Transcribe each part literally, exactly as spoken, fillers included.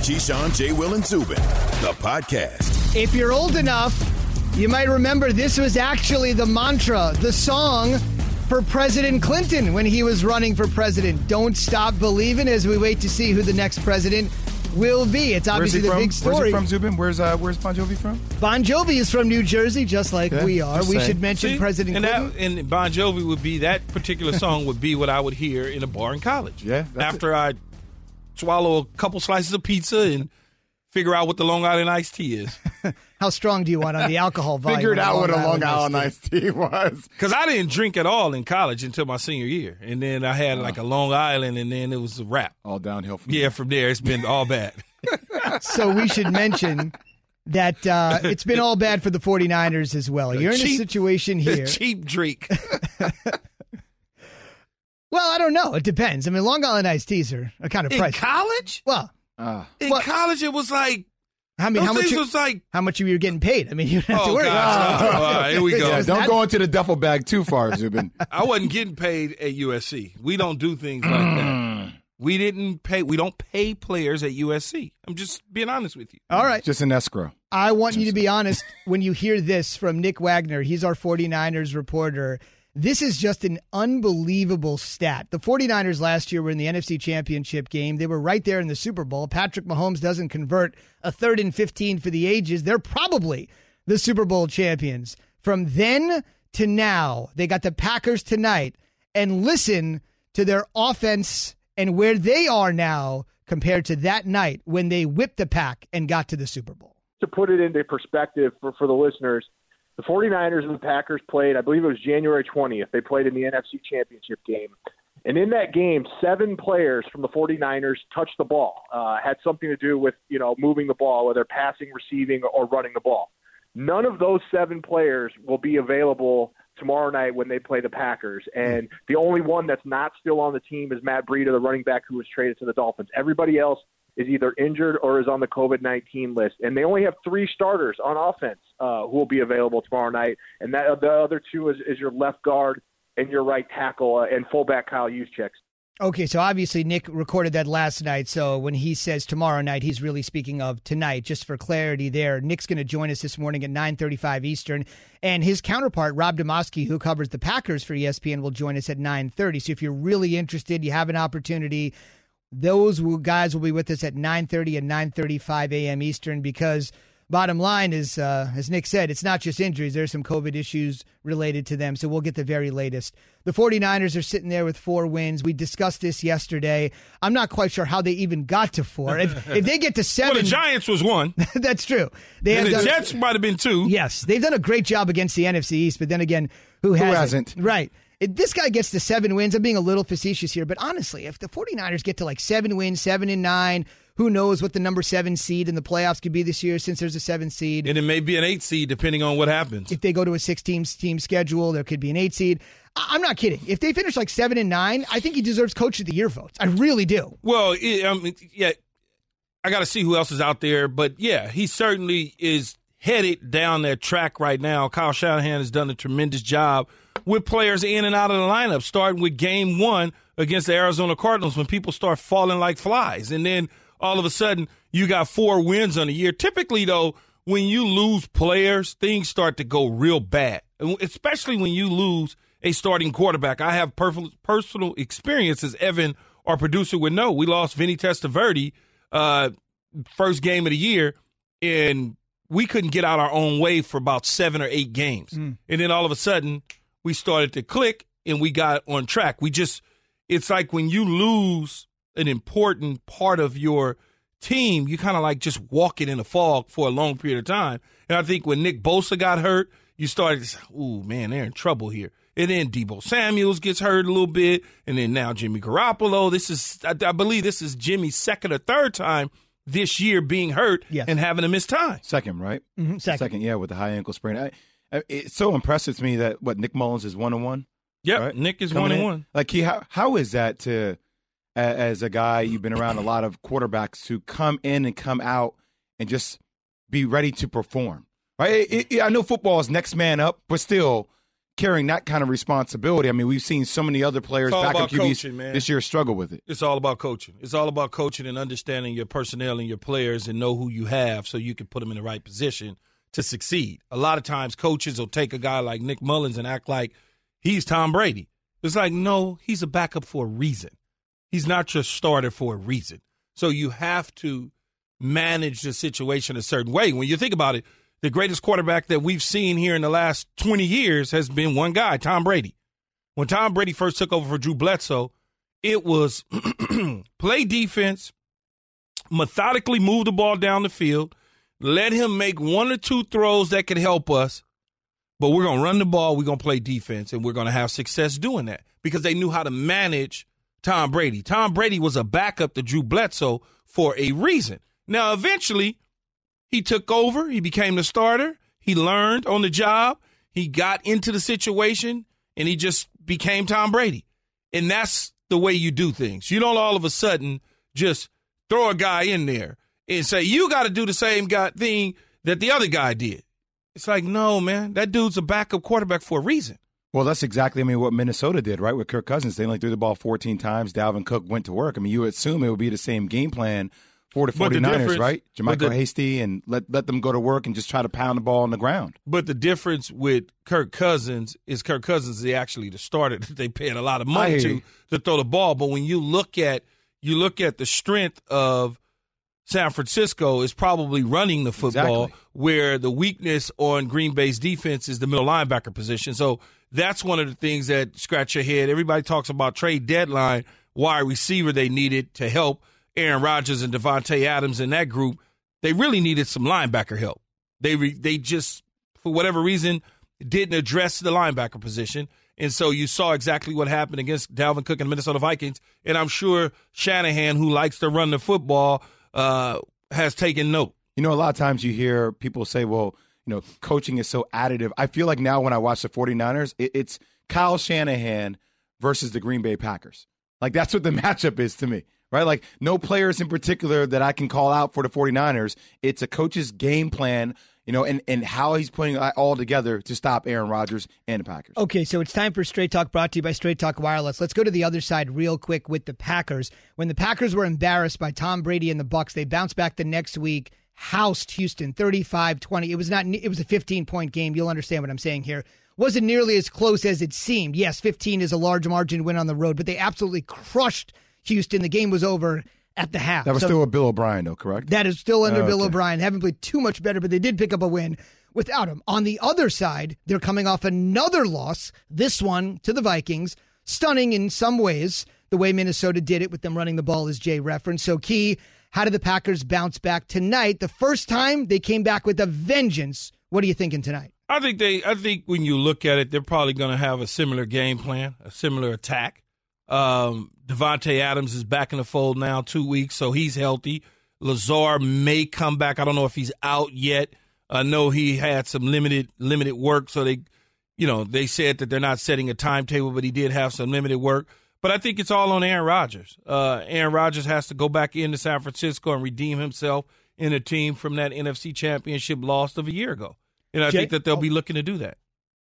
Keyshawn, J. Will, and Zubin, the podcast. If you're old enough, you might remember this was actually the mantra, the song for President Clinton when he was running for president. Don't stop believing as we wait to see who the next president will be. It's obviously the from? big story. Where's he from, Zubin? Where's uh, where's Bon Jovi from? Bon Jovi is from New Jersey, just like okay. we are. Just we saying. should mention See, President and Clinton. That, and Bon Jovi would be, that particular song would be what I would hear in a bar in college. Yeah. After it. I swallow a couple slices of pizza and figure out what the Long Island iced tea is. How strong do you want on the alcohol volume? Figured out what a Long Island Island iced tea was. Because I didn't drink at all in college until my senior year. And then I had like a Long Island, and then it was a wrap. All downhill from Yeah, from there, it's been all bad. So we should mention that uh, it's been all bad for the 49ers as well. You're in cheap, a situation here. Cheap drink. Well, I don't know. It depends. I mean, Long Island iced teas are, are kind of In pricey. college? Well, Uh, In What? college, it was like, I mean, those how much? things You, was like, how much you were getting paid? I mean, you don't have to oh, worry. gosh. about it. All right, here we go. yeah, don't That- go into the duffel bag too far, Zubin. I wasn't getting paid at U S C. We don't do things like that. We didn't pay. We don't pay players at U S C. I'm just being honest with you. All right. Just an escrow. I want you to be honest when you hear this from Nick Wagner. He's our 49ers reporter. This is just an unbelievable stat. The 49ers last year were in the N F C Championship game. They were right there in the Super Bowl. Patrick Mahomes doesn't convert a third and fifteen for the ages. They're probably the Super Bowl champions. From then to now, they got the Packers tonight. And listen to their offense and where they are now compared to that night when they whipped the pack and got to the Super Bowl. To put it into perspective for, for the listeners, the 49ers and the Packers played, I believe it was January twentieth. They played in the N F C Championship game. And in that game, seven players from the 49ers touched the ball, uh, had something to do with, you know, moving the ball, whether passing, receiving, or running the ball. None of those seven players will be available tomorrow night when they play the Packers. And the only one that's not still on the team is Matt Breida, the running back who was traded to the Dolphins. Everybody else is either injured or is on the COVID nineteen list. And they only have three starters on offense uh, who will be available tomorrow night. And that the other two is, is your left guard and your right tackle uh, and fullback Kyle Juszczyk. Okay, so obviously Nick recorded that last night, so when he says tomorrow night, he's really speaking of tonight. Just for clarity there, Nick's going to join us this morning at nine thirty-five Eastern, and his counterpart, Rob Demoski, who covers the Packers for E S P N, will join us at nine thirty. So if you're really interested, you have an opportunity, those will, guys will be with us at nine thirty and nine thirty-five a.m. Eastern, because bottom line is, uh, as Nick said, it's not just injuries. There's some COVID issues related to them, so we'll get the very latest. The 49ers are sitting there with four wins. We discussed this yesterday. I'm not quite sure how they even got to four. If, if they get to seven... Well, the Giants was one. That's true. They and have the done, Jets might have been two. Yes, they've done a great job against the N F C East, but then again, who hasn't? Who hasn't? Right. If this guy gets to seven wins, I'm being a little facetious here, but honestly, if the 49ers get to like seven wins, seven and nine, who knows what the number seven seed in the playoffs could be this year since there's a seven seed. And it may be an eight seed depending on what happens. If they go to a six-team team schedule, there could be an eight seed. I- I'm not kidding. If they finish like seven and nine, I think he deserves Coach of the Year votes. I really do. Well, it, um, yeah, I got to see who else is out there. But, yeah, he certainly is headed down that track right now. Kyle Shanahan has done a tremendous job with players in and out of the lineup, starting with game one against the Arizona Cardinals when people start falling like flies. And then all of a sudden you got four wins on the year. Typically, though, when you lose players, things start to go real bad, especially when you lose a starting quarterback. I have per- personal experience, as Evan, our producer, would know. We lost Vinny Testaverde uh, first game of the year, and we couldn't get out our own way for about seven or eight games. Mm. And then all of a sudden we started to click and we got on track. We just, it's like when you lose an important part of your team, you kind of like just walking in a fog for a long period of time. And I think when Nick Bosa got hurt, you started to say, ooh, man, they're in trouble here. And then Deebo Samuels gets hurt a little bit. And then now Jimmy Garoppolo. This is, I, I believe this is Jimmy's second or third time this year being hurt yes. and having to miss time. Second, right? Mm-hmm, second. Second, yeah, with the high ankle sprain. I, I, it's so impressive to me that, what, Nick Mullins is one and one? Yep, right? Nick is Coming one and in. one. Like, he, how, how is that to, as a guy, you've been around a lot of quarterbacks to come in and come out and just be ready to perform, right? It, it, I know football is next man up, but still, carrying that kind of responsibility. I mean, we've seen so many other players back up Q Bs coaching, man. this year struggle with it. It's all about coaching. It's all about coaching and understanding your personnel and your players and know who you have so you can put them in the right position to succeed. A lot of times coaches will take a guy like Nick Mullins and act like he's Tom Brady. It's like, no, he's a backup for a reason. He's not your starter for a reason. So you have to manage the situation a certain way. When you think about it, the greatest quarterback that we've seen here in the last twenty years has been one guy, Tom Brady. When Tom Brady first took over for Drew Bledsoe, it was play defense, methodically move the ball down the field, let him make one or two throws that could help us, but we're going to run the ball, we're going to play defense, and we're going to have success doing that because they knew how to manage Tom Brady. Tom Brady was a backup to Drew Bledsoe for a reason. Now, eventually, he took over. He became the starter. He learned on the job. He got into the situation, and he just became Tom Brady. And that's the way you do things. You don't all of a sudden just throw a guy in there and say, you got to do the same guy thing that the other guy did. It's like, no, man, that dude's a backup quarterback for a reason. Well, that's exactly, I mean, what Minnesota did, right, with Kirk Cousins. They only threw the ball fourteen times. Dalvin Cook went to work. I mean, you would assume it would be the same game plan for the forty-niners, right? JaMychal Hasty, and let, let them go to work and just try to pound the ball on the ground. But the difference with Kirk Cousins is Kirk Cousins is actually the starter that they paid a lot of money to to throw the ball. But when you look at you look at the strength of San Francisco is probably running the football, exactly, where the weakness on Green Bay's defense is the middle linebacker position. So that's one of the things that scratch your head. Everybody talks about trade deadline, wide receiver they needed to help Aaron Rodgers and Devontae Adams in that group. They really needed some linebacker help. They re, they just, for whatever reason, didn't address the linebacker position. And so you saw exactly what happened against Dalvin Cook and the Minnesota Vikings. And I'm sure Shanahan, who likes to run the football, uh, has taken note. You know, a lot of times you hear people say, well, you know, coaching is so additive. I feel like now when I watch the forty-niners, it, it's Kyle Shanahan versus the Green Bay Packers. Like, that's what the matchup is to me, right? Like, no players in particular that I can call out for the forty-niners. It's a coach's game plan, you know, and, and how he's putting it all together to stop Aaron Rodgers and the Packers. Okay, so it's time for Straight Talk, brought to you by Straight Talk Wireless. Let's go to the other side real quick with the Packers. When the Packers were embarrassed by Tom Brady and the Bucs, they bounced back the next week, housed Houston thirty-five twenty. It was not. It was a fifteen-point game. You'll understand what I'm saying here. Wasn't nearly as close as it seemed. Yes, fifteen is a large margin win on the road, but they absolutely crushed Houston. The game was over at the half. That was so, still with Bill O'Brien, though, correct? That is still under oh, Bill okay. O'Brien. Haven't played too much better, but they did pick up a win without him. On the other side, they're coming off another loss, this one to the Vikings. Stunning in some ways, the way Minnesota did it with them running the ball, as Jay referenced. So, Key, how did the Packers bounce back tonight? The first time they came back with a vengeance. What are you thinking tonight? I think they. I think when you look at it, they're probably going to have a similar game plan, a similar attack. Um, Devontae Adams is back in the fold now, two weeks, so he's healthy. Lazard may come back. I don't know if he's out yet. I know he had some limited limited work, so they, you know, they said that they're not setting a timetable, but he did have some limited work. But I think it's all on Aaron Rodgers. Uh, Aaron Rodgers has to go back into San Francisco and redeem himself in a team from that N F C Championship loss of a year ago. And I Jay, think that they'll be looking to do that.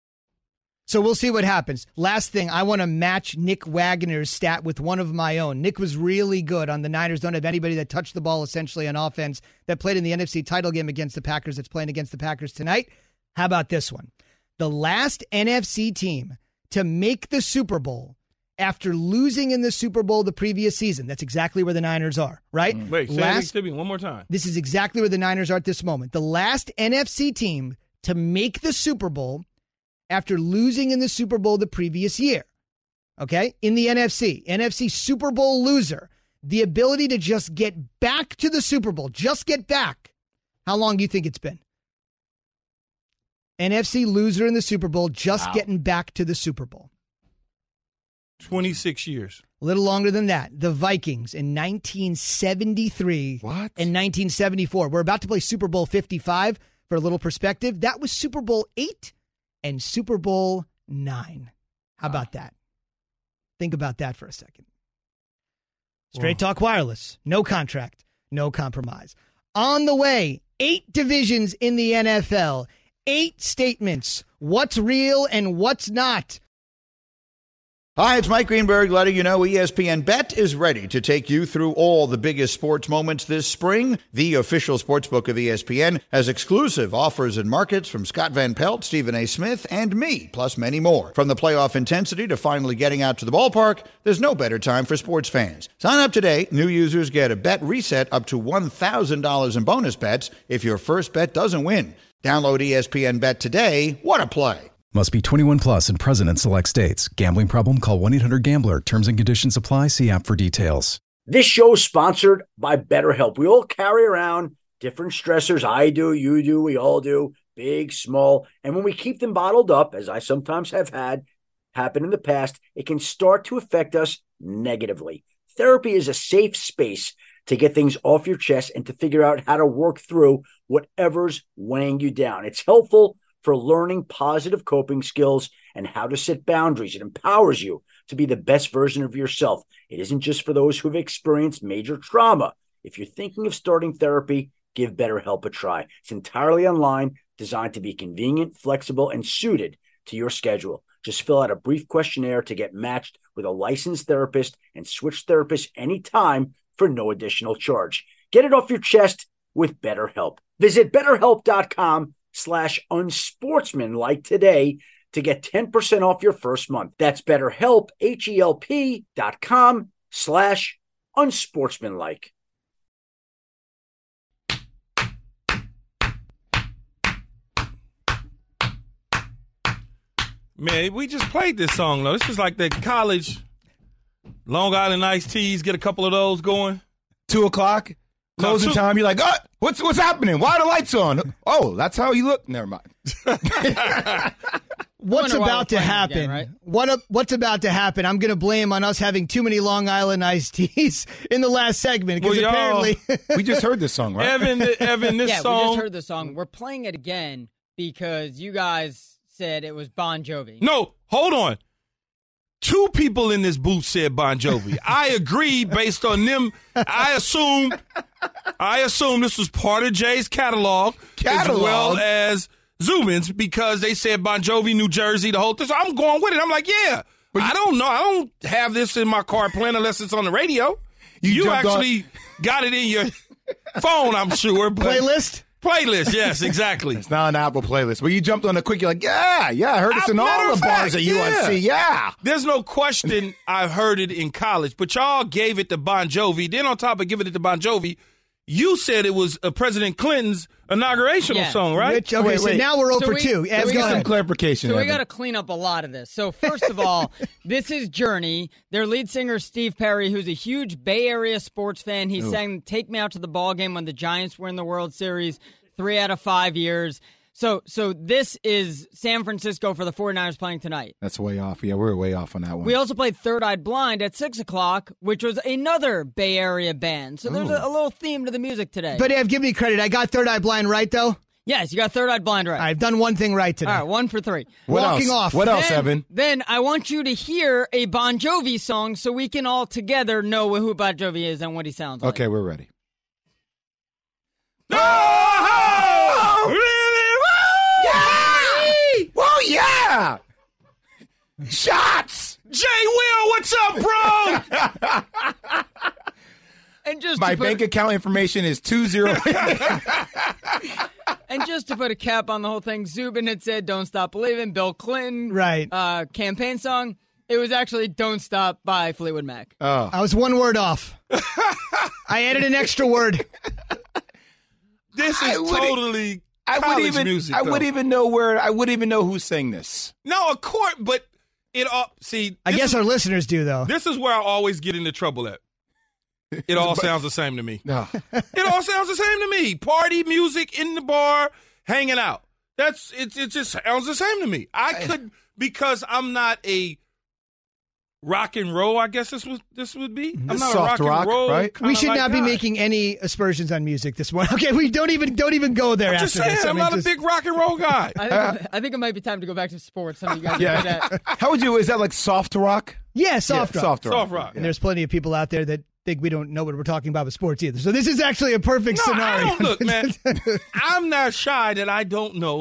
So we'll see what happens. Last thing, I want to match Nick Wagner's stat with one of my own. Nick was really good on the Niners. Don't have anybody that touched the ball essentially on offense that played in the N F C title game against the Packers that's playing against the Packers tonight. How about this one? The last N F C team to make the Super Bowl after losing in the Super Bowl the previous season. That's exactly where the Niners are, right? Mm. Wait, say last, to me one more time. This is exactly where the Niners are at this moment. The last N F C team to make the Super Bowl after losing in the Super Bowl the previous year. Okay? In the N F C. N F C Super Bowl loser. The ability to just get back to the Super Bowl. Just get back. How long do you think it's been? N F C loser in the Super Bowl, just wow. getting back to the Super Bowl. twenty-six years. A little longer than that. The Vikings in nineteen seventy-three what? and nineteen seventy-four. We're about to play Super Bowl fifty-five. For a little perspective, that was Super Bowl eight and Super Bowl nine. How about that? Think about that for a second. Straight Talk Wireless. No contract. No compromise. On the way, eight divisions in the N F L. eight statements. What's real and what's not? Hi, it's Mike Greenberg letting you know E S P N Bet is ready to take you through all the biggest sports moments this spring. The official sportsbook of E S P N has exclusive offers and markets from Scott Van Pelt, Stephen A. Smith, and me, plus many more. From the playoff intensity to finally getting out to the ballpark, there's no better time for sports fans. Sign up today. New users get a bet reset up to one thousand dollars in bonus bets if your first bet doesn't win. Download E S P N Bet today. What a play. Must be twenty-one plus and present in select states. Gambling problem? Call one eight hundred gambler. Terms and conditions apply. See app for details. This show is sponsored by BetterHelp. We all carry around different stressors. I do, you do, we all do, big, small. And when we keep them bottled up, as I sometimes have had happen in the past, it can start to affect us negatively. Therapy is a safe space to get things off your chest and to figure out how to work through whatever's weighing you down. It's helpful for learning positive coping skills and how to set boundaries. It empowers you to be the best version of yourself. It isn't just for those who have experienced major trauma. If you're thinking of starting therapy, give BetterHelp a try. It's entirely online, designed to be convenient, flexible, and suited to your schedule. Just fill out a brief questionnaire to get matched with a licensed therapist and switch therapists anytime for no additional charge. Get it off your chest with BetterHelp. Visit BetterHelp.com slash unsportsmanlike today to get ten percent off your first month. That's BetterHelp, H-E-L-P dot com slash unsportsmanlike. Man, we just played this song, though. This is like the college Long Island iced teas. Get a couple of those going. Two o'clock, closing two- time. You're like, oh, what's what's happening? Why are the lights on? Oh, that's how you look. Never mind. What's about to happen? Again, right? What up, What's about to happen? I'm going to blame on us having too many Long Island iced teas in the last segment because Well, y'all- apparently We just heard this song, right? Evan, Evan, this yeah, song. we just heard the song. We're playing it again because you guys said it was Bon Jovi. No, hold on. Two people in this booth said Bon Jovi. I agree based on them. I assume I assume this was part of Jay's catalog, Catalog? as well as Zubin's because they said Bon Jovi, New Jersey, the whole thing. So I'm going with it. I'm like, yeah. But I don't know. I don't have this in my car playing unless it's on the radio. You, you jumped actually got it in your phone, I'm sure. But playlist. Playlist, yes, exactly. It's not an Apple playlist. But you jumped on it quick. You're like, yeah, yeah, I heard this Uh, in matter all of the bars fact, at U S C. Yeah. There's no question I've heard it in college, but y'all gave it to Bon Jovi. Then on top of giving it to Bon Jovi, you said it was uh, President Clinton's inaugurational Yeah. song, right? Rich, okay, Wait, so wait. now we're So over we- two. so Ev, we go got Some ahead. clarification. So we Evan. got to clean up a lot of this. So first of all, this is Journey. Their lead singer, Steve Perry, who's a huge Bay Area sports fan. He sang Take Me Out to the Ball Game when the Giants were in the World Series three out of five years. So so this is San Francisco for the 49ers playing tonight. That's way off. Yeah, we're way off on that one. We also played Third Eyed Blind at six o'clock, which was another Bay Area band. So there's a, a little theme to the music today. But Ev, give me credit. I got Third Eye Blind right, though. All yes, you got Third Eyed Blind right. right, I've done one thing right today. All right, one for three. what walking else? off. What else, then, Evan? Then I want you to hear a Bon Jovi song so we can all together know who Bon Jovi is and what he sounds like. Okay, we're ready. Oh, really? Yeah! Whoa, yeah! Shots! Jay Will, what's up, bro? And just My to put, bank account information is two zero. and just to put a cap on the whole thing, Zubin had said "Don't Stop Believing," Bill Clinton, Right. Uh, campaign song. It was actually "Don't Stop" by Fleetwood Mac. Oh. I was one word off. I added an extra word. This I is wouldn't- totally I college would even music. I though. wouldn't even know where I wouldn't even know who sang this. No, of course, but it all see. I this guess is, our listeners do, though. this is where I always get into trouble at. It all sounds the same to me. No. It all sounds the same to me. Party music in the bar, hanging out. That's it. It just sounds the same to me. I could because I'm not a rock and roll. I guess this would this would be. I'm It's not soft a rock, rock, and roll. right? kinda We should like not be guy. making any aspersions on music this morning. Okay, we don't even don't even go there I'm after just saying, this. I I'm mean, not just- a big rock and roll guy. I think, I think it might be time to go back to sports. Some of you guys Yeah. are good at. How would you? Is that like soft rock? Yeah, soft Yeah, rock. Soft rock. Soft rock. And there's plenty of people out there that think we don't know what we're talking about with sports either. So this is actually a perfect No, scenario. I don't look, man. I'm not shy that I don't know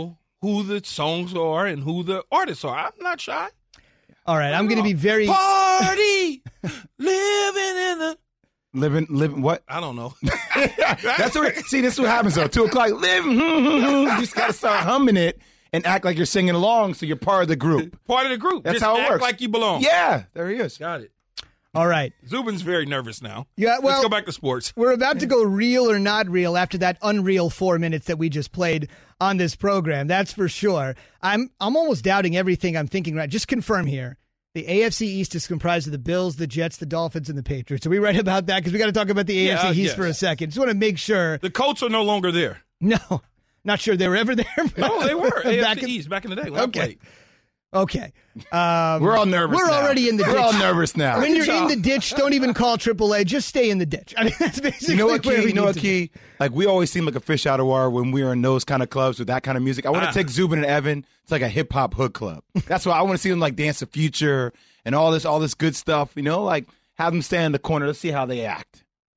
who the songs are and who the artists are. I'm not shy. All right, I'm going to be very party living in the living living what? I don't know. That's what. See, this is what happens though. Two o'clock, live. You just got to start humming it and act like you're singing along, so you're part of the group. Part of the group. That's just how it act works. Like you belong. Yeah, there he is. Got it. All right. Zubin's very nervous now. Yeah, well, let's go back to sports. We're about to go real or not real after that unreal four minutes that we just played on this program. That's for sure. I'm I'm almost doubting everything I'm thinking right. Just confirm here. The A F C East is comprised of the Bills, the Jets, the Dolphins, and the Patriots. Are we right about that? Because we got to talk about the A F C yeah, East yes. for a second. Just want to make sure. The Colts are no longer there. No, not sure they were ever there. No, they were. A F C back in, East back in the day. When okay. I played. Okay. Um, we're all nervous We're now. already in the ditch. We're all nervous now. When you're in the ditch, don't even call triple A. Just stay in the ditch. I mean, that's basically you know what, where Key? we You know need what, to Key? Like, we always seem like a fish out of water when we are in those kind of clubs with that kind of music. I want to Ah. take Zubin and Evan. It's like a hip-hop hood club. That's why I want to see them, like, dance the future and all this all this good stuff, you know? Like, have them stand in the corner. Let's see how they act.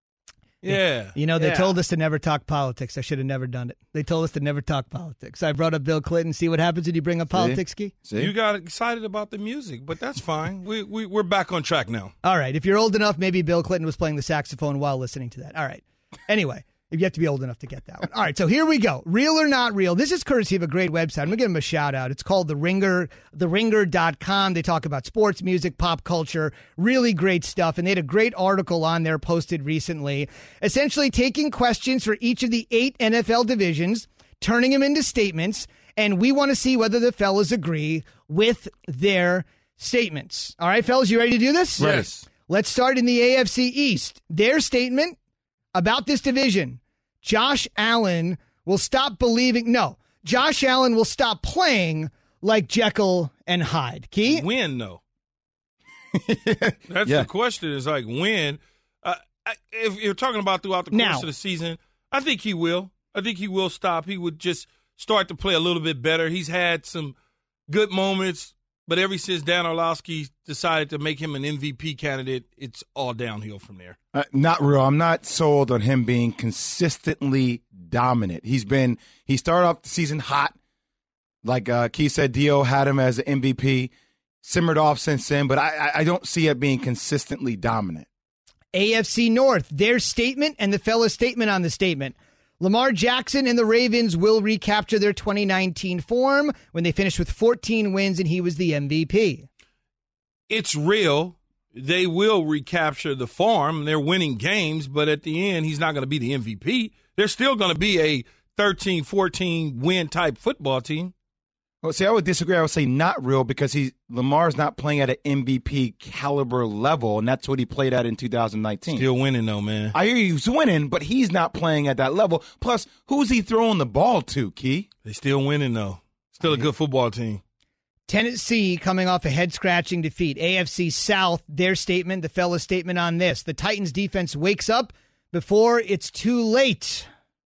Yeah. You know, they Yeah. told us to never talk politics. I should have never done it. They told us to never talk politics. I brought up Bill Clinton. See what happens when you bring up politics, Ski? See? You got excited about the music, but that's fine. We, we, we're back on track now. All right. If you're old enough, maybe Bill Clinton was playing the saxophone while listening to that. All right. Anyway, you have to be old enough to get that one. All right. So here we go. Real or not real. This is courtesy of a great website. I'm going to give them a shout out. It's called The Ringer, the ringer dot com. They talk about sports, music, pop culture, really great stuff. And they had a great article on there posted recently, essentially taking questions for each of the eight N F L divisions, turning them into statements. And we want to see whether the fellas agree with their statements. All right, fellas, you ready to do this? Yes. Let's start in the A F C East. Their statement about this division: Josh Allen will stop believing. No, Josh Allen will stop playing like Jekyll and Hyde. Key? When, though? That's Yeah. the question. Is like when. Uh, I- if you're talking about throughout the course Now. of the season, I think he will. I think he will stop. He would just start to play a little bit better. He's had some good moments, but ever since Dan Orlovsky decided to make him an M V P candidate, it's all downhill from there. Uh, not real. I'm not sold on him being consistently dominant. He's been, he started off the season hot. Like uh, Keith said, Dio had him as an M V P, simmered off since then, but I, I, I don't see it being consistently dominant. A F C North, their statement and the fella's statement on the statement. Lamar Jackson and the Ravens will recapture their twenty nineteen form when they finished with fourteen wins and he was the M V P. It's real. They will recapture the farm. They're winning games, but at the end, he's not going to be the M V P. They're still going to be a thirteen, fourteen win type football team. Well, see, I would disagree. I would say not real because he Lamar's not playing at an M V P caliber level, and that's what he played at in two thousand nineteen. Still winning, though, man. I hear he's winning, but he's not playing at that level. Plus, who's he throwing the ball to, Key? They still winning, though. Still a good football team. Tennessee coming off a head-scratching defeat. A F C South, their statement, the fella's statement on this. The Titans defense wakes up before it's too late.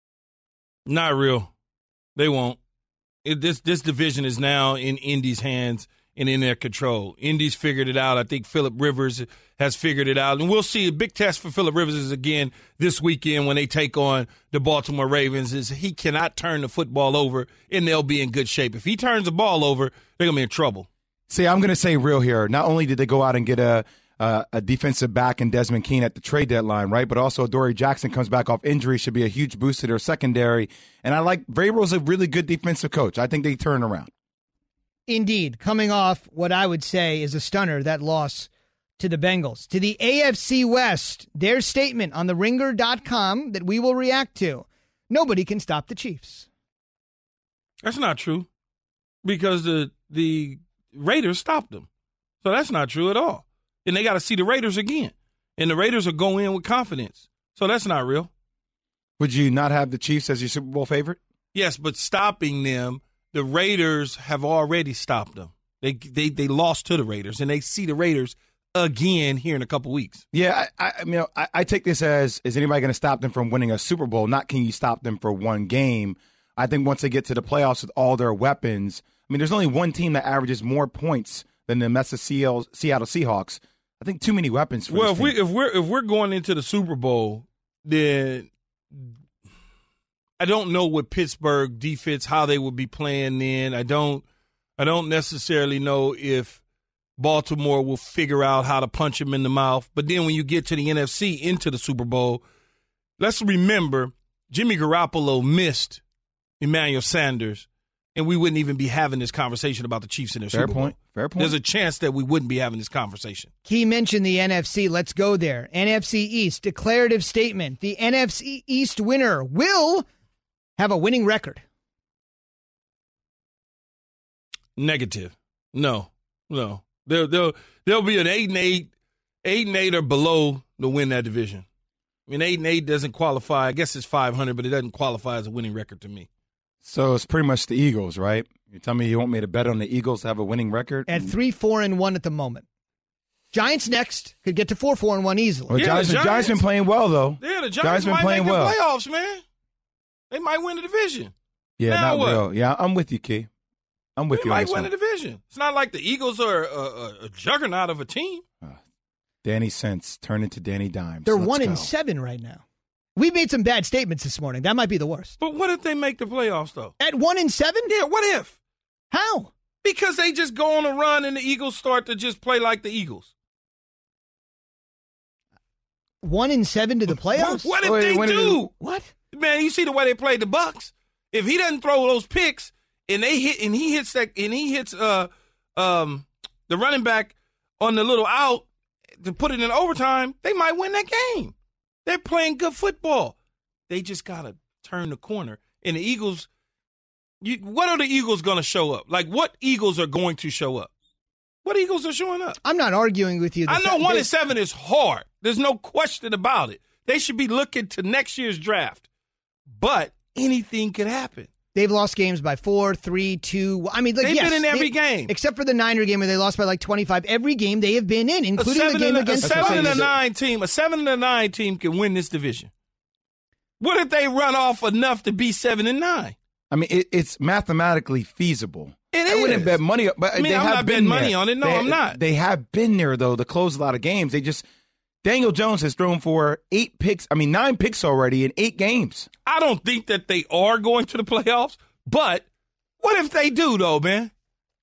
Not real. They won't. It, this this division is now in Indy's hands and in their control. Indy's figured it out. I think Phillip Rivers has figured it out. And we'll see. A big test for Phillip Rivers is again this weekend when they take on the Baltimore Ravens. Is he cannot turn the football over, and they'll be in good shape. If he turns the ball over, they're going to be in trouble. See, I'm going to say real here. Not only did they go out and get a uh, a defensive back in Desmond Keene at the trade deadline, right? But also Dory Jackson comes back off injury, should be a huge boost to their secondary. And I like Vrabel's a really good defensive coach. I think they turn around. Indeed, coming off what I would say is a stunner, that loss to the Bengals. To the A F C West, their statement on the ringer dot com that we will react to. Nobody can stop the Chiefs. That's not true because the the Raiders stopped them. So that's not true at all. And they got to see the Raiders again. And the Raiders will go in with confidence. So that's not real. Would you not have the Chiefs as your Super Bowl favorite? Yes, but stopping them, the Raiders have already stopped them. They they they lost to the Raiders, and they see the Raiders again here in a couple weeks. Yeah, I, I, you know, I, I take this as, is anybody going to stop them from winning a Super Bowl? Not can you stop them for one game. I think once they get to the playoffs with all their weapons, I mean, there's only one team that averages more points than the Mets of Seattle Seahawks. I think too many weapons for Well, this if we team. if we're if we're going into the Super Bowl, then I don't know what Pittsburgh defense, how they would be playing then. I don't I don't necessarily know if Baltimore will figure out how to punch them in the mouth. But then when you get to the N F C into the Super Bowl, let's remember Jimmy Garoppolo missed Emmanuel Sanders, and we wouldn't even be having this conversation about the Chiefs in their Fair Super Bowl. point. Fair point. There's a chance that we wouldn't be having this conversation. He mentioned the N F C. Let's go there. N F C East, declarative statement. The N F C East winner will have a winning record. Negative. No. No. They'll, they'll, they'll be an eight and eight, eight and eight or below to win that division. I mean, eight and eight doesn't qualify. I guess it's five hundred, but it doesn't qualify as a winning record to me. So it's pretty much the Eagles, right? You tell me you want me to bet on the Eagles to have a winning record? At three, four, and one at the moment. Giants next could get to four, four, and one easily. Well, Yeah, Giants, the the Giants been Giants- playing well, though. Yeah, the Giants, Giants been might playing make well. the playoffs, man. They might win the division. Yeah, Now not what? real. Yeah, I'm with you, Key. I'm with They you on might this win one. the division. It's not like the Eagles are a, a, a juggernaut of a team. Danny Cents turn into Danny Dimes. They're Let's one go. and seven right now. We made some bad statements this morning. That might be the worst. But what if they make the playoffs, though? At one and seven? Yeah, what if? How? Because they just go on a run and the Eagles start to just play like the Eagles. One and seven to the playoffs? What if Wait, they when did do? What? Man, you see the way they played the Bucks. If he doesn't throw those picks and they hit and he hits that and he hits uh um the running back on the little out to put it in overtime, they might win that game. They're playing good football. They just gotta turn the corner. And the Eagles, you, what are the Eagles gonna show up? Like what Eagles are going to show up? What Eagles are showing up? I'm not arguing with you. The I know fa- one they- and seven is hard. There's no question about it. They should be looking to next year's draft. But anything could happen. They've lost games by four, three, two. I mean, like, They've yes, been in every they- game. except for the Niner game where they lost by like twenty-five. Every game they have been in, A including the seven, game and a, against a the seven and a Vikings. nine team, a seven and a nine team can win this division. What if they run off enough to be seven and nine? I mean, it, it's mathematically feasible. It I wouldn't is. bet money, but I mean, they I'm have not been betting there. money on it. No, They- I'm not. They have been there though to close a lot of games. They just Daniel Jones has thrown for eight picks. I mean, nine picks already in eight games. I don't think that they are going to the playoffs, but what if they do, though, man?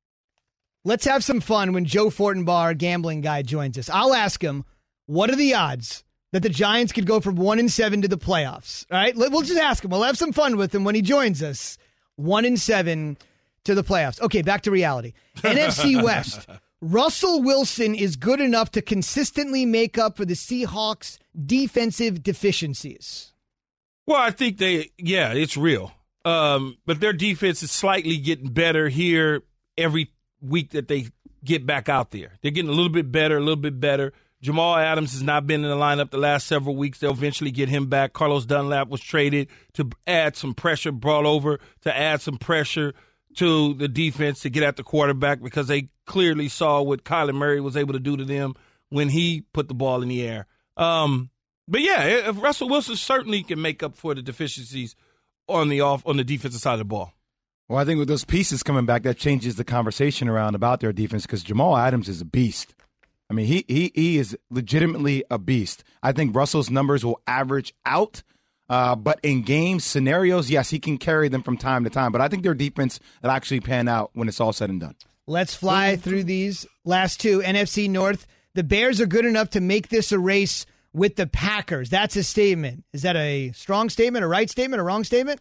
Let's have some fun when Joe Fortenbaugh, gambling guy, joins us. I'll ask him, what are the odds that the Giants could go from one and seven to the playoffs? All right, we'll just ask him. We'll have some fun with him when he joins us. One and seven to the playoffs. Okay, back to reality. N F C West. Russell Wilson is good enough to consistently make up for the Seahawks' defensive deficiencies. Well, I think they, yeah, it's real. Um, but their defense is slightly getting better here every week that they get back out there. They're getting a little bit better, a little bit better. Jamal Adams has not been in the lineup the last several weeks. They'll eventually get him back. Carlos Dunlap was traded to add some pressure, brought over to add some pressure to the defense to get at the quarterback because they clearly saw what Kyler Murray was able to do to them when he put the ball in the air. Um, but, yeah, if Russell Wilson certainly can make up for the deficiencies on the off on the defensive side of the ball. Well, I think with those pieces coming back, that changes the conversation around about their defense because Jamal Adams is a beast. I mean, he he he is legitimately a beast. I think Russell's numbers will average out, uh, but in game scenarios, yes, he can carry them from time to time. But I think their defense will actually pan out when it's all said and done. Let's fly through these last two. N F C North, the Bears are good enough to make this a race with the Packers. That's a statement. Is that a strong statement, a right statement, a wrong statement?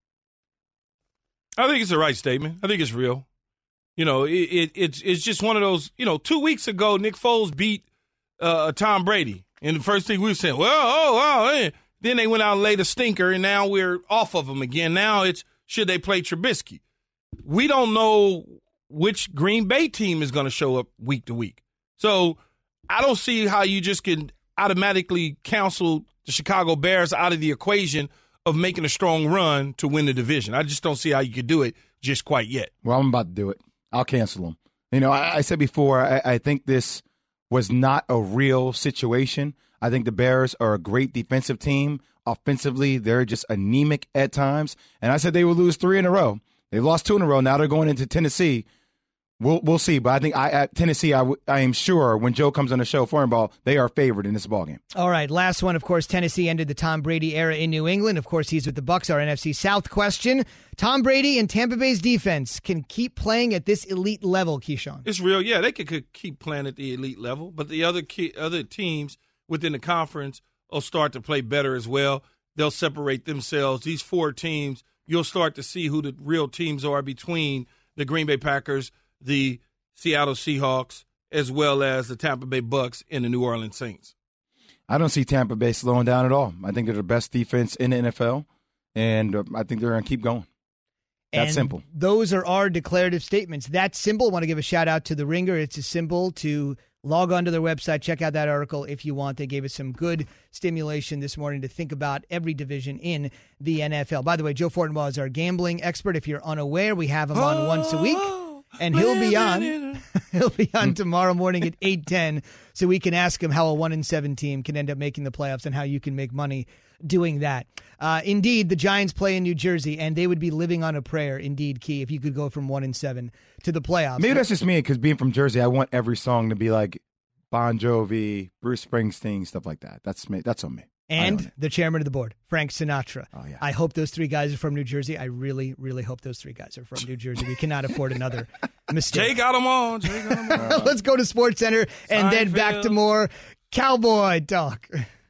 I think it's the right statement. I think it's real. You know, it, it it's it's just one of those. You know, two weeks ago, Nick Foles beat uh, Tom Brady, and the first thing we were saying, well, oh, oh, eh. Then they went out and laid a stinker, and now we're off of them again. Now it's should they play Trubisky? We don't know which Green Bay team is going to show up week to week, so I don't see how you just can automatically cancel the Chicago Bears out of the equation of making a strong run to win the division. I just don't see how you could do it just quite yet. Well, I'm about to do it. I'll cancel them. You know, I, I said before, I, I think this was not a real situation. I think the Bears are a great defensive team. Offensively, they're just anemic at times. And I said they would lose three in a row. They've lost two in a row. Now they're going into Tennessee. We'll we'll see, but I think I, at Tennessee, I, w- I am sure when Joe comes on the show, foreign ball, they are favored in this ballgame. All right, last one, of course, Tennessee ended the Tom Brady era in New England. Of course, he's with the Bucs, our N F C South question. Tom Brady and Tampa Bay's defense can keep playing at this elite level, Keyshawn. It's real, yeah, they could, could keep playing at the elite level, but the other key, other teams within the conference will start to play better as well. They'll separate themselves. These four teams, you'll start to see who the real teams are between the Green Bay Packers, the Seattle Seahawks, as well as the Tampa Bay Bucs and the New Orleans Saints. I don't see Tampa Bay slowing down at all. I think they're the best defense in the N F L, and uh, I think they're going to keep going. That's and simple. Those are our declarative statements. That's simple. I want to give a shout-out to The Ringer. It's as simple to log on to their website, check out that article if you want. They gave us some good stimulation this morning to think about every division in the N F L. By the way, Joe Fortenbaugh is our gambling expert. If you're unaware, we have him on oh, once a week. And he'll be on he'll be on tomorrow morning at eight ten, so we can ask him how a one and seven team can end up making the playoffs and how you can make money doing that. Uh, indeed, the Giants play in New Jersey, and they would be living on a prayer, indeed, Key, if you could go from one and seven to the playoffs. Maybe that's just me, because being from Jersey, I want every song to be like Bon Jovi, Bruce Springsteen, stuff like that. That's me. That's on me. And the chairman of the board, Frank Sinatra. Oh, yeah. I hope those three guys are from New Jersey. I really, really hope those three guys are from New Jersey. We cannot afford another mistake. Jay got them all. Jay got them all. Let's go to SportsCenter and Seinfeld. then back to more Cowboy talk.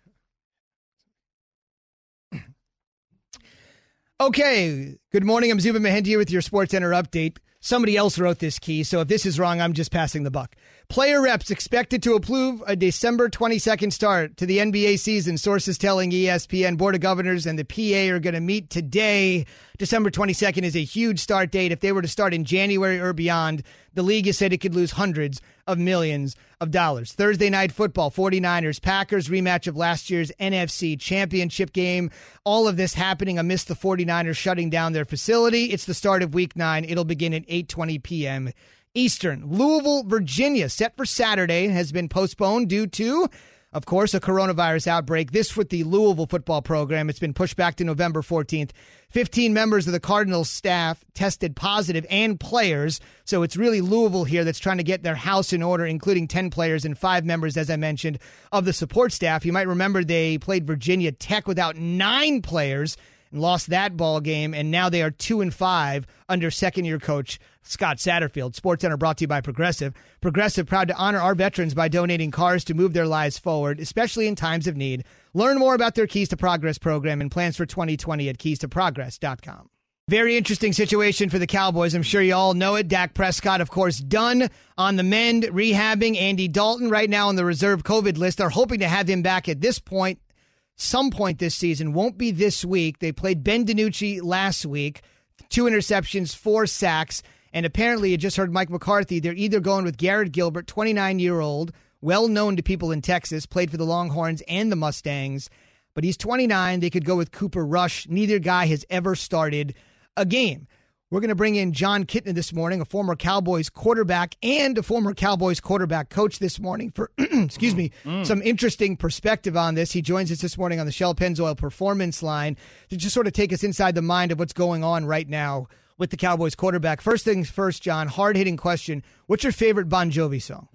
Okay, good morning. I'm Zubin Mehenti here with your SportsCenter update. Somebody else wrote this, Key, so if this is wrong, I'm just passing the buck. Player reps expected to approve a December twenty-second start to the N B A season. Sources telling E S P N Board of Governors and the P A are going to meet today. December twenty-second is a huge start date. If they were to start in January or beyond, the league has said it could lose hundreds of millions of dollars. Thursday night football, 49ers, Packers, rematch of last year's N F C championship game. All of this happening amidst the 49ers shutting down their facility. It's the start of week nine. It'll begin at eight twenty p.m. Eastern. Louisville, Virginia, set for Saturday, has been postponed due to, of course, a coronavirus outbreak. This with the Louisville football program. It's been pushed back to November fourteenth. fifteen members of the Cardinals staff tested positive and players. So it's really Louisville here that's trying to get their house in order, including ten players and five members, as I mentioned, of the support staff. You might remember they played Virginia Tech without nine players and lost that ball game, and now they are two and five under second-year coach Scott Satterfield. SportsCenter brought to you by Progressive. Progressive, proud to honor our veterans by donating cars to move their lives forward, especially in times of need. Learn more about their Keys to Progress program and plans for twenty twenty at keys to progress dot com. Very interesting situation for the Cowboys. I'm sure you all know it. Dak Prescott, of course, done on the mend, rehabbing. Andy Dalton right now on the reserve COVID list. They're hoping to have him back at this point, some point this season. Won't be this week. They played Ben DiNucci last week. Two interceptions, four sacks. And apparently, you just heard Mike McCarthy. They're either going with Garrett Gilbert, twenty-nine-year-old, well known to people in Texas, played for the Longhorns and the Mustangs. But he's twenty-nine. They could go with Cooper Rush. Neither guy has ever started a game. We're going to bring in Jon Kitna this morning, a former Cowboys quarterback and a former Cowboys quarterback coach this morning for, excuse me, mm. some interesting perspective on this. He joins us this morning on the Shell Pennzoil Performance Line to just sort of take us inside the mind of what's going on right now with the Cowboys quarterback. First things first, John, hard-hitting question. What's your favorite Bon Jovi song?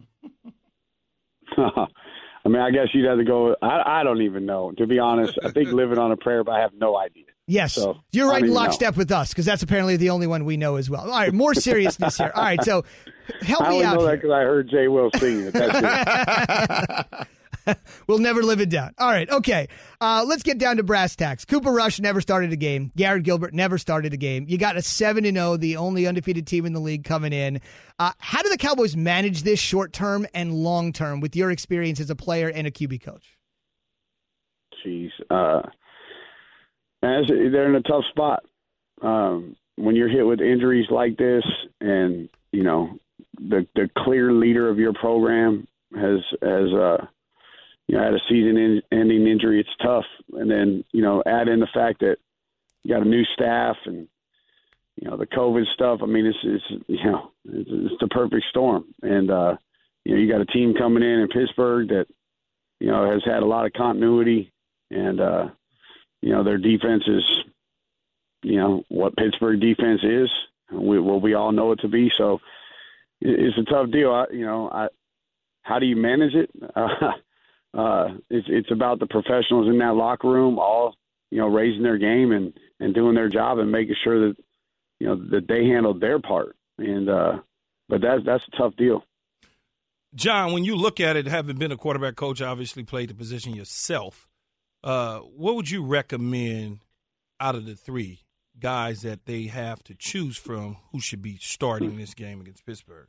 I mean, I guess you'd have to go. I, I don't even know, to be honest. I think Living on a Prayer, but I have no idea. Yes, so, you're right in lockstep with us, because that's apparently the only one we know as well. All right, more seriousness here. All right, so help me out. I only know here. that because I heard Jay Will singing it. That's it. We'll never live it down. All right, okay. Uh, let's get down to brass tacks. Cooper Rush never started a game. Garrett Gilbert never started a game. You got a seven and oh, the only undefeated team in the league coming in. Uh, how do the Cowboys manage this short-term and long-term with your experience as a player and a Q B coach? Jeez. Uh, as, they're in a tough spot. Um, when you're hit with injuries like this and, you know, the, the clear leader of your program has, has uh, you know, had a season-ending injury, it's tough. And then, you know, add in the fact that you got a new staff and, you know, the COVID stuff. I mean, it's, it's you know, it's, it's the perfect storm. And, uh, you know, you got a team coming in in Pittsburgh that, you know, has had a lot of continuity. And, uh, you know, their defense is, you know, what Pittsburgh defense is, we, what we all know it to be. So, it's a tough deal. I, you know, I, how do you manage it? Uh, uh, it's it's about the professionals in that locker room, all you know, raising their game and, and doing their job and making sure that you know that they handled their part. And uh, but that's that's a tough deal. John, when you look at it, having been a quarterback coach, obviously played the position yourself. Uh, what would you recommend out of the three guys that they have to choose from who should be starting this game against Pittsburgh?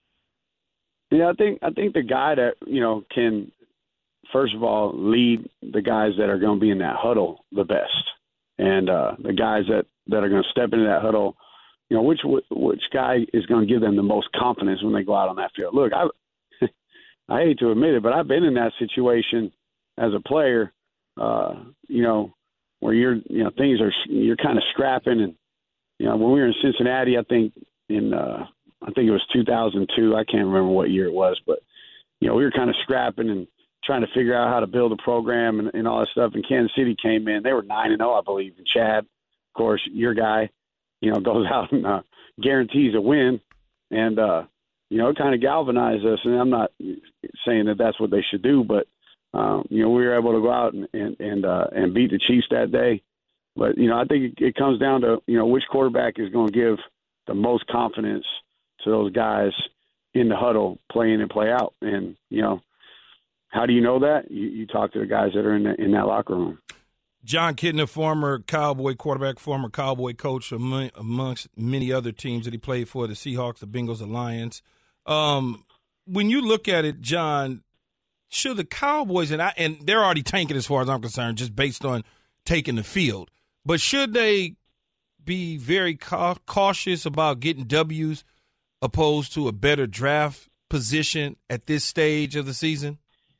Yeah, I think I think the guy that you know can, first of all, lead the guys that are going to be in that huddle the best, and uh, the guys that, that are going to step into that huddle, you know, which which guy is going to give them the most confidence when they go out on that field. Look, I I hate to admit it, but I've been in that situation as a player, uh, you know, where you're you know things are you're kind of scrapping, and you know when we were in Cincinnati, I think in uh, I think it was two thousand two. I can't remember what year it was, but you know we were kind of scrapping and trying to figure out how to build a program and, and all that stuff. And Kansas City came in; they were nine and zero, I believe. And Chad, of course, your guy, you know, goes out and uh, guarantees a win, and uh, you know it kind of galvanized us. And I'm not saying that that's what they should do, but um, you know we were able to go out and and and, uh, and beat the Chiefs that day. But you know I think it, it comes down to you know which quarterback is going to give the most confidence to those guys in the huddle, play in and play out. And, you know, how do you know that? You, you talk to the guys that are in, the, in that locker room. Jon Kitna, former Cowboy quarterback, former Cowboy coach among, amongst many other teams that he played for, the Seahawks, the Bengals, the Lions. Um, when you look at it, John, should the Cowboys, and, I, and they're already tanking as far as I'm concerned, just based on taking the field, but should they be very ca- cautious about getting W's opposed to a better draft position at this stage of the season?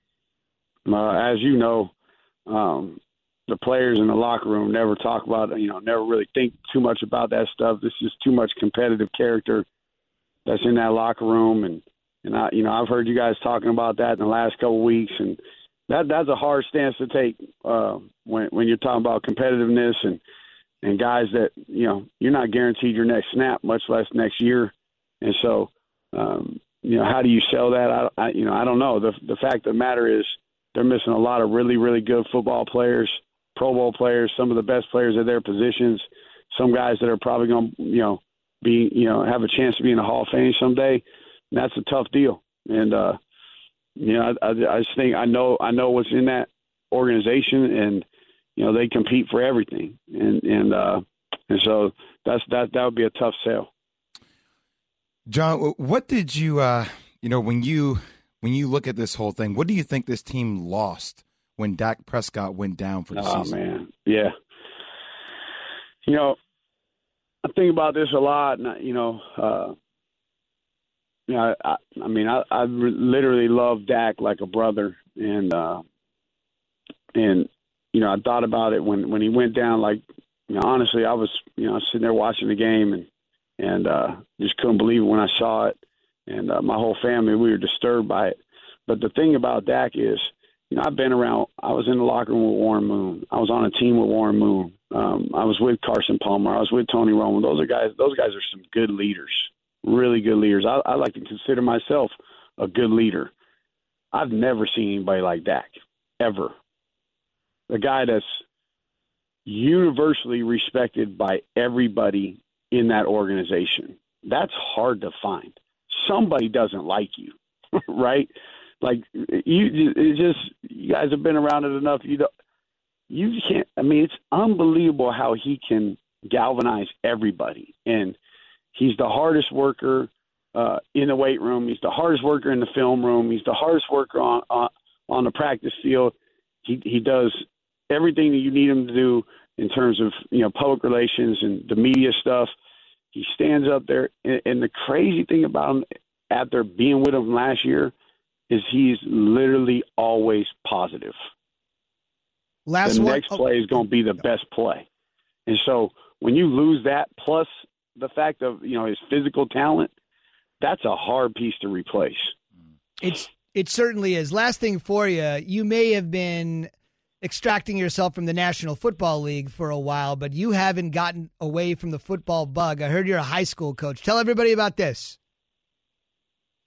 Uh, as you know, um, the players in the locker room never talk about, you know, never really think too much about that stuff. This is too much competitive character that's in that locker room. And, and I, you know, I've heard you guys talking about that in the last couple of weeks, and that that's a hard stance to take uh, when, when you're talking about competitiveness and, and guys that, you know, you're not guaranteed your next snap, much less next year. And so, um, you know, how do you sell that? I, I, you know, I don't know. The the fact of the matter is they're missing a lot of really, really good football players, Pro Bowl players, some of the best players at their positions, some guys that are probably going to, you know, be, you know, have a chance to be in the Hall of Fame someday. And that's a tough deal. And, uh, you know, I, I, I just think I know I know what's in that organization, and, you know, they compete for everything. And, and, uh, and so that's that that would be a tough sell. John, what did you, uh, you know, when you when you look at this whole thing, what do you think this team lost when Dak Prescott went down for the oh, season? Oh, man, yeah. You know, I think about this a lot, and, you know, uh, you know, I, I mean, I, I literally love Dak like a brother, and, uh, and you know, I thought about it when, when he went down, like, you know, honestly, I was, you know, sitting there watching the game, and, And uh, just couldn't believe it when I saw it. And uh, my whole family, we were disturbed by it. But the thing about Dak is, you know, I've been around. I was in the locker room with Warren Moon. I was on a team with Warren Moon. Um, I was with Carson Palmer. I was with Tony Romo. Those are guys. Those guys are some good leaders, really good leaders. I, I like to consider myself a good leader. I've never seen anybody like Dak, ever. The guy that's universally respected by everybody in that organization. That's hard to find. Somebody doesn't like you, right? Like you, it just you guys have been around it enough. You don't, you can't. I mean, it's unbelievable how he can galvanize everybody. And he's the hardest worker uh, in the weight room. He's the hardest worker in the film room. He's the hardest worker on on, on the practice field. He he does everything that you need him to do in terms of, you know, public relations and the media stuff. He stands up there, and, and the crazy thing about him after being with him last year is he's literally always positive. Last the one, next oh. play is going to be the best play. And so when you lose that, plus the fact of, you know, his physical talent, that's a hard piece to replace. It's it certainly is. Last thing for you, you may have been extracting yourself from the National Football League for a while, but you haven't gotten away from the football bug. I heard you're a high school coach. Tell everybody about this.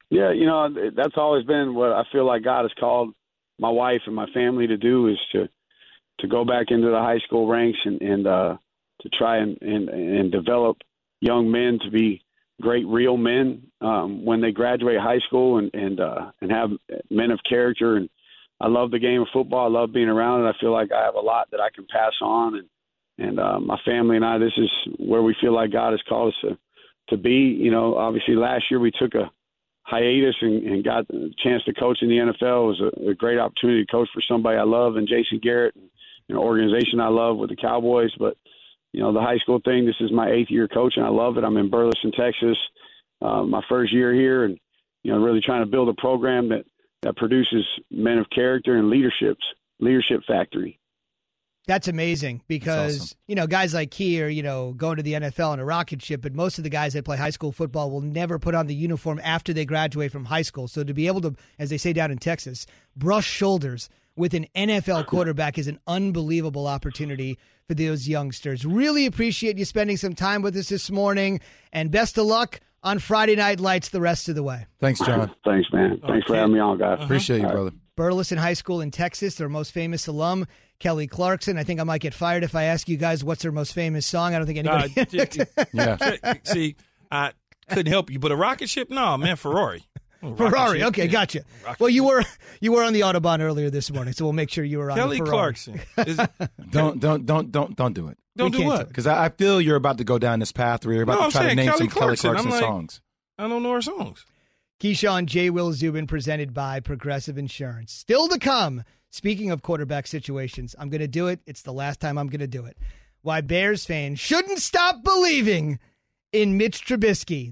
Yeah, you know, that's always been what I feel like God has called my wife and my family to do, is to to go back into the high school ranks and, and uh, to try and, and, and develop young men to be great real men um, when they graduate high school, and and, uh, and have men of character. And I love the game of football. I love being around it. I feel like I have a lot that I can pass on. And, and uh, my family and I, this is where we feel like God has called us to, to be. You know, obviously last year we took a hiatus and, and got a chance to coach in the N F L. It was a, a great opportunity to coach for somebody I love, and Jason Garrett, and, an organization I love with the Cowboys. But, you know, the high school thing, this is my eighth year coaching. I love it. I'm in Burleson, Texas, uh, my first year here, and, you know, really trying to build a program that, that produces men of character and leaderships, leadership factory. That's amazing because, That's awesome. you know, guys like Key are, you know, going to the N F L in a rocket ship, but most of the guys that play high school football will never put on the uniform after they graduate from high school. So to be able to, as they say down in Texas, brush shoulders with an N F L quarterback is an unbelievable opportunity for those youngsters. Really appreciate you spending some time with us this morning, and best of luck on Friday Night Lights the rest of the way. Thanks, John. Thanks, man. Thanks okay. for having me on, guys. Uh-huh. Appreciate you, brother. Burleson High School in Texas, their most famous alum, Kelly Clarkson. I think I might get fired if I ask you guys what's their most famous song. I don't think anybody. Uh, yeah. See, I couldn't help you, but a rocket ship? No, man, Ferrari. Ferrari. Okay, yeah. Gotcha. Rocket well, you were you were on the Autobahn earlier this morning, so we'll make sure you were on Kelly the Ferrari. Clarkson. Is it, don't don't don't don't don't do it. Don't we do what? Because I, I feel you're about to go down this path where you're about no, to try saying, to name Kelly some Clarkson. Kelly Clarkson like, songs. I don't know her songs. Keyshawn J. Will Zubin, presented by Progressive Insurance. Still to come. Speaking of quarterback situations, I'm going to do it. It's the last time I'm going to do it. Why Bears fans shouldn't stop believing in Mitch Trubisky.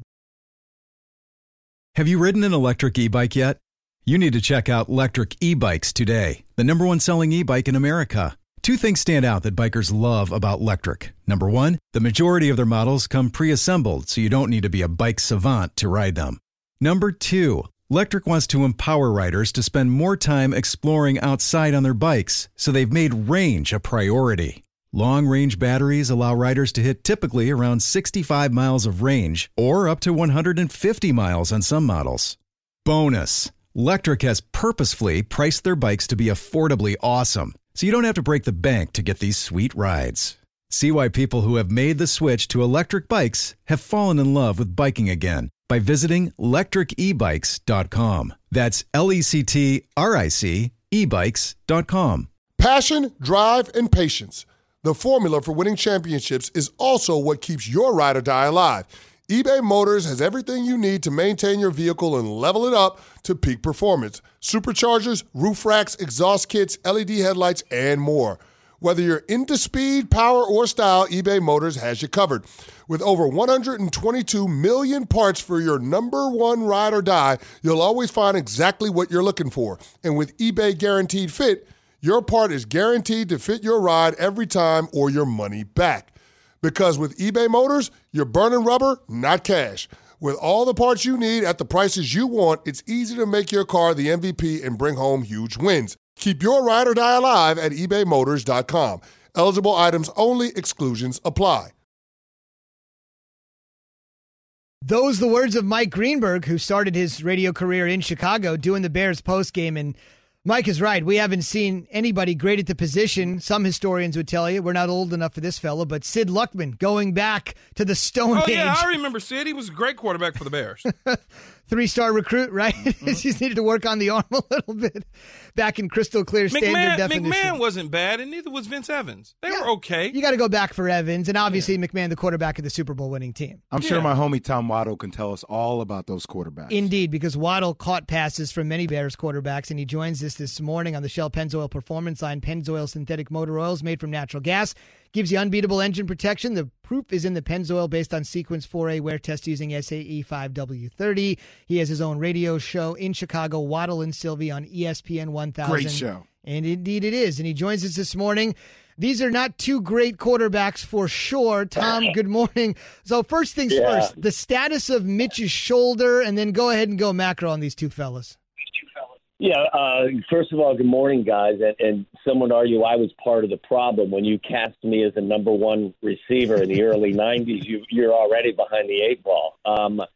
Have you ridden an electric e-bike yet? You need to check out Lectric E-Bikes today, the number one selling e-bike in America. Two things stand out that bikers love about Lectric. Number one, the majority of their models come pre-assembled, so you don't need to be a bike savant to ride them. Number two, Lectric wants to empower riders to spend more time exploring outside on their bikes, so they've made range a priority. Long-range batteries allow riders to hit typically around sixty-five miles of range, or up to one hundred fifty miles on some models. Bonus, Lectric has purposefully priced their bikes to be affordably awesome, so you don't have to break the bank to get these sweet rides. See why people who have made the switch to electric bikes have fallen in love with biking again by visiting lectric e bikes dot com. That's L E C T R I C e bikes dot com. Passion, drive, and patience. The formula for winning championships is also what keeps your ride or die alive. eBay Motors has everything you need to maintain your vehicle and level it up to peak performance. Superchargers, roof racks, exhaust kits, L E D headlights, and more. Whether you're into speed, power, or style, eBay Motors has you covered. With over one hundred twenty-two million parts for your number one ride or die, you'll always find exactly what you're looking for. And with eBay Guaranteed Fit, your part is guaranteed to fit your ride every time or your money back. Because with eBay Motors, you're burning rubber, not cash. With all the parts you need at the prices you want, it's easy to make your car the M V P and bring home huge wins. Keep your ride or die alive at ebay motors dot com. Eligible items only. Exclusions apply. Those the words of Mike Greenberg, who started his radio career in Chicago doing the Bears postgame. And Mike is right. We haven't seen anybody great at the position. Some historians would tell you we're not old enough for this fella, but Sid Luckman going back to the Stone oh, Age. Oh, yeah, I remember Sid. He was a great quarterback for the Bears. Three-star recruit, right? Mm-hmm. He just needed to work on the arm a little bit. Back in crystal clear standard McMahon, definition. McMahon wasn't bad, and neither was Vince Evans. They yeah, were okay. You got to go back for Evans, and obviously yeah. McMahon, the quarterback of the Super Bowl winning team. I'm yeah. sure my homie Tom Waddle can tell us all about those quarterbacks. Indeed, because Waddle caught passes from many Bears quarterbacks, and he joins us this morning on the Shell Pennzoil Performance Line. Pennzoil synthetic motor oils made from natural gas. Gives you unbeatable engine protection. The proof is in the Pennzoil based on Sequence four A wear test using S A E five W thirty. He has his own radio show in Chicago, Waddle and Sylvie on E S P N one thousand. Great show. And indeed it is. And he joins us this morning. These are not two great quarterbacks for sure. Tom, good morning. So first things yeah. first, the status of Mitch's shoulder, and then go ahead and go macro on these two fellas. Yeah, uh, first of all, good morning, guys. And, and some would argue I was part of the problem. When you cast me as a number one receiver in the early nineties, you, you're already behind the eight ball. Um,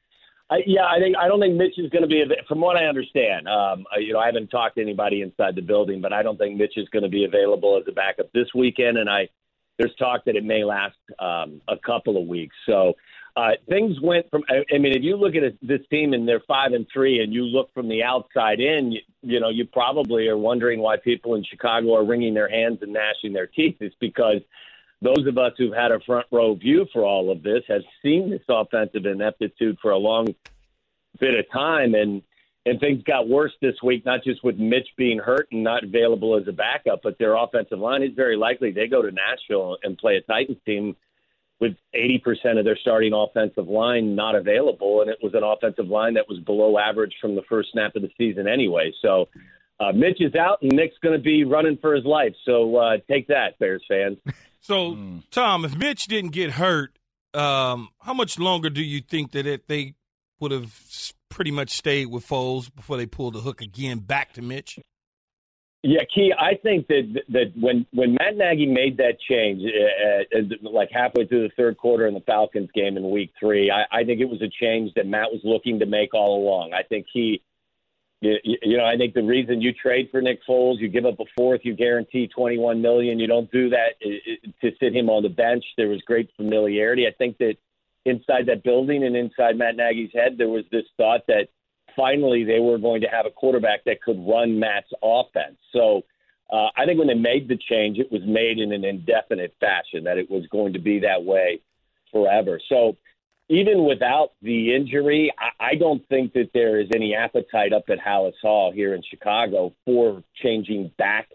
I, yeah, I think I don't think Mitch is going to be, from what I understand. Um, you know, I haven't talked to anybody inside the building, but I don't think Mitch is going to be available as a backup this weekend. And I, there's talk that it may last um, a couple of weeks. So uh, things went from. I, I mean, if you look at it, this team and they're five and three, and you look from the outside in, you, you know, you probably are wondering why people in Chicago are wringing their hands and gnashing their teeth. It's because those of us who've had a front row view for all of this have seen this offensive ineptitude for a long bit of time, and and things got worse this week, not just with Mitch being hurt and not available as a backup, but their offensive line is very likely they go to Nashville and play a Titans team with eighty percent of their starting offensive line not available, and it was an offensive line that was below average from the first snap of the season anyway. So uh, Mitch is out, and Nick's going to be running for his life. So uh, take that, Bears fans. So, mm. Tom, if Mitch didn't get hurt, um, how much longer do you think that it, they would have pretty much stayed with Foles before they pulled the hook again back to Mitch? Yeah, Key, I think that that when, when Matt Nagy made that change, uh, uh, like halfway through the third quarter in the Falcons game in week three, I, I think it was a change that Matt was looking to make all along. I think he – You, you know, I think the reason you trade for Nick Foles, you give up a fourth, you guarantee twenty-one million dollars. You don't do that to sit him on the bench. There was great familiarity. I think that inside that building and inside Matt Nagy's head, there was this thought that finally they were going to have a quarterback that could run Matt's offense. So uh, I think when they made the change, it was made in an indefinite fashion, that it was going to be that way forever. So even without the injury, I don't think that there is any appetite up at Hallis Hall here in Chicago for changing back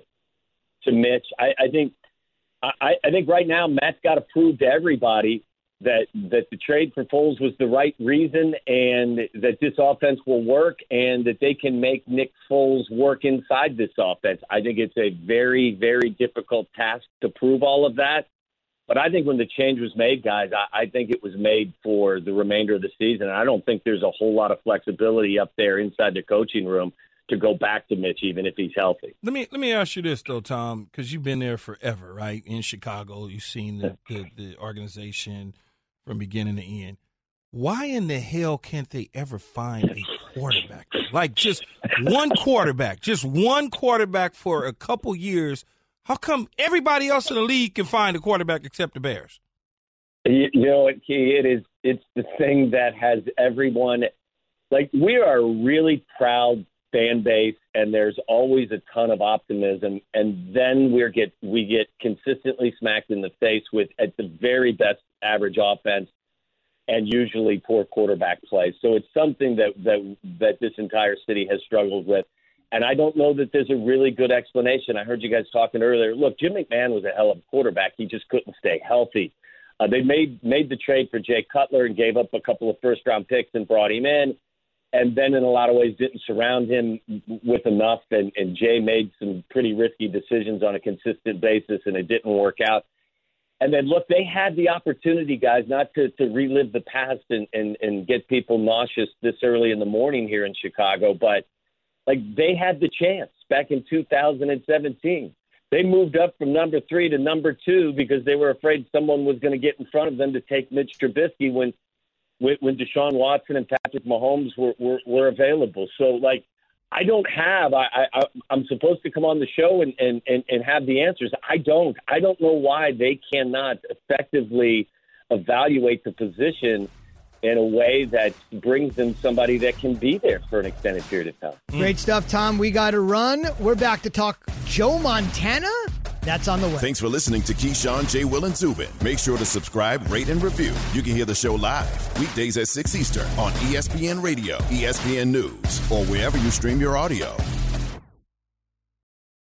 to Mitch. I, I think I, I think right now Matt's got to prove to everybody that that the trade for Foles was the right reason, and that this offense will work, and that they can make Nick Foles work inside this offense. I think it's a very, very difficult task to prove all of that. But I think when the change was made, guys, I, I think it was made for the remainder of the season. And I don't think there's a whole lot of flexibility up there inside the coaching room to go back to Mitch, even if he's healthy. Let me let me ask you this, though, Tom, because you've been there forever, right? In Chicago, you've seen the, the, the organization from beginning to end. Why in the hell can't they ever find a quarterback? Like just one quarterback, just one quarterback for a couple years. How come everybody else in the league can find a quarterback except the Bears? You, you know what, Key? It is, it's the thing that has everyone – like, we are a really proud fan base, and there's always a ton of optimism, and then we get we get consistently smacked in the face with, at the very best, average offense and usually poor quarterback play. So it's something that that that this entire city has struggled with. And I don't know that there's a really good explanation. I heard you guys talking earlier. Look, Jim McMahon was a hell of a quarterback. He just couldn't stay healthy. Uh, they made made the trade for Jay Cutler and gave up a couple of first-round picks and brought him in, and then in a lot of ways didn't surround him with enough, and, and Jay made some pretty risky decisions on a consistent basis, and it didn't work out. And then, look, they had the opportunity, guys, not to, to relive the past and, and, and get people nauseous this early in the morning here in Chicago, but like, they had the chance back in two thousand seventeen. They moved up from number three to number two because they were afraid someone was going to get in front of them to take Mitch Trubisky when when Deshaun Watson and Patrick Mahomes were, were, were available. So, like, I don't have I, – I, I'm supposed to come on the show and, and, and, and have the answers. I don't. I don't know why they cannot effectively evaluate the position in a way that brings them somebody that can be there for an extended period of time. Great stuff, Tom. We got to run. We're back to talk Joe Montana. That's on the way. Thanks for listening to Keyshawn, J. Will, and Zubin. Make sure to subscribe, rate, and review. You can hear the show live weekdays at six Eastern on E S P N Radio, E S P N News, or wherever you stream your audio.